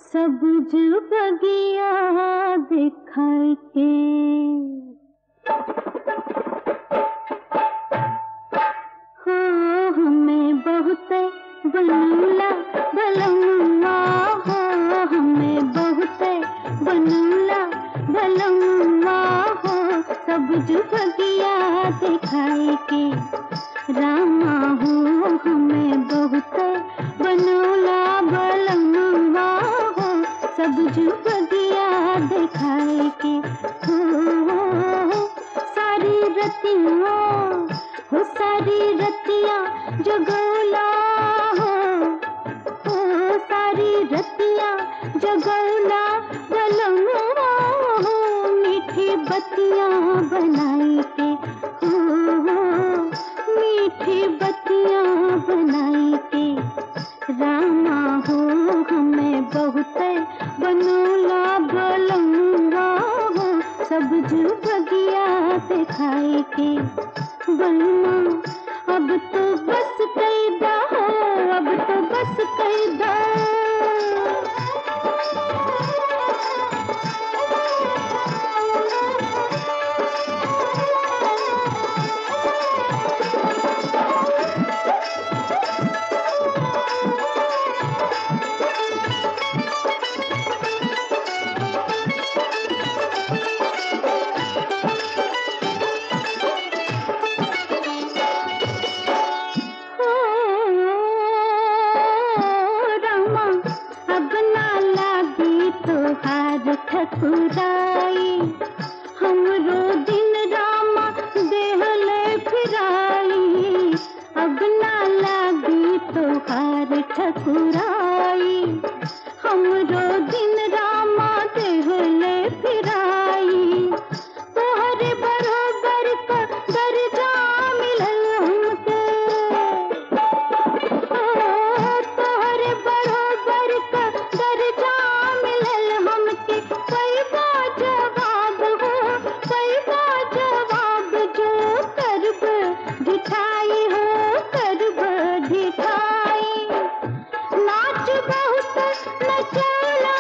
सबुज बगिया दिखाई के हो हमें बहुत बनूला भलम्मा हो हमें बहुत बनूला भलम्मा हो सबुज बगिया दिखाई के रामा हो हमें बहुत बनूला भलम्मा हो सबुज बगिया दिखाई के हो सारी रतियाँ हो सारी रतियाँ जगौला हो सारी रतियाँ जगौला भलम्मा हो मीठी बत्तियाँ बनाई के हो मीठी बत्तियाँ बनाई के रामा हो हमें बहुत बनूला भलम्मा हो सबुज बगिया दिखाई के बलमा अब तो बस कैदा हो अब तो बस कैदा ठकुराई हमरो दिन रामा देहले फिराई अब ना लागी तोहार ठकुराई हमरो दिन रामा देहले फिराई तोहरे बरोबर का दर्जा मिलल हमके तोहरे बरोबर का दर्जा मिलल हमके पैबा जवाब हो पैबा जवाब जो करब ढिठाई हो करब ढिठाई नाच बहुत नचौला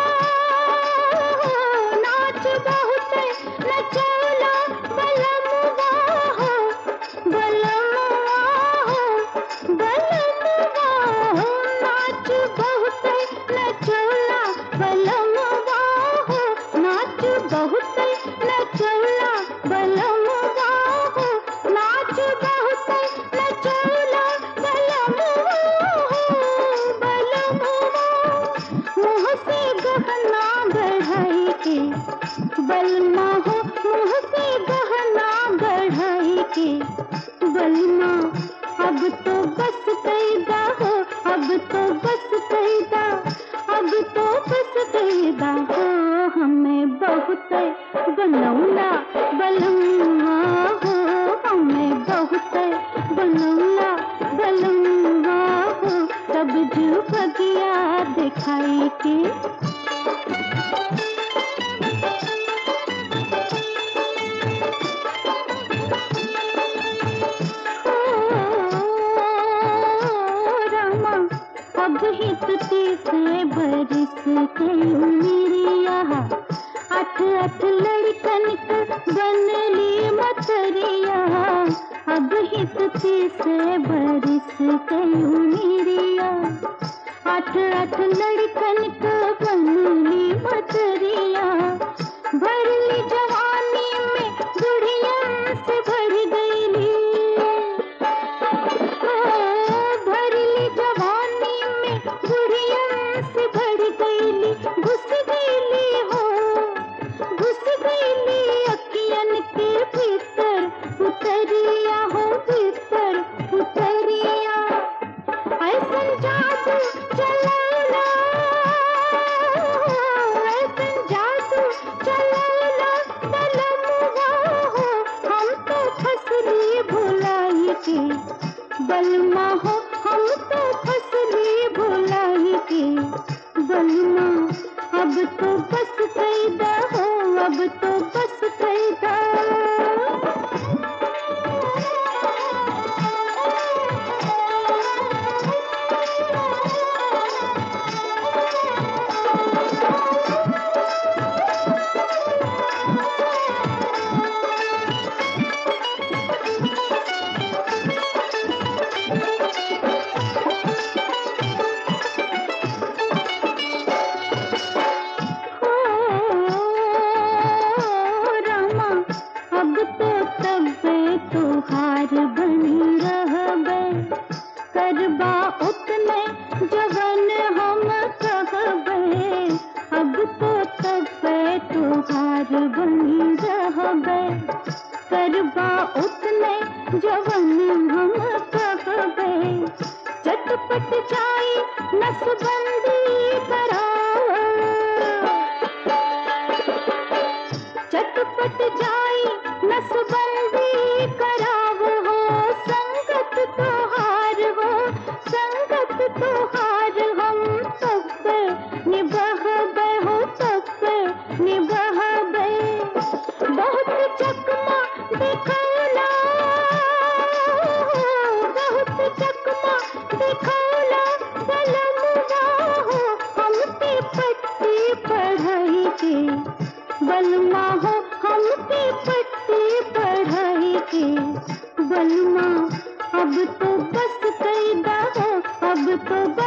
नाच बहुत नचौला बलमवा हो बलमवा हो बलमवा हो नाच बहुत नचौला बलमवा हो नाच बहुत नचौला बलमवा हो नाच बहुत नचौला बलमवा हो बलमवा मुँह से गहना गढ़ाई के बलमा हो मुँह से गहना गढ़ाई के बलमा अब तो बस कैदा हो अब तो बस कैदा अब तो बस कैदा हो हमें बहुत बनौला बलम्मा हो हमें बहुत बनौला बलम्मा हो सबुज बगिया दिखाई के अब हित तीसरे बरिस के उमिरिया अठ अठ लड़कन बनली मतरिया अब हित तीसरे बरिस के उमिरिया अठ अठ लड़कन बनली मतरिया भरली जवानी में बुढ़िया से भर गईली भरली जवानी में बुढ़िया से भर गईली घुस गईली हो घुस गईली अखियन के भीतर उतरिया हो भीतर उतरिया ऐसन जादू चलौला ऐसन जादू चलौला बलमवा हो हम तो फसली भुलाई के बलमा हो हम तो फसली भुलाई के बलमा अब तो बस कैदा हो अब तो बस कैदा के बलमा अब तो बस कैदा हो, अब तो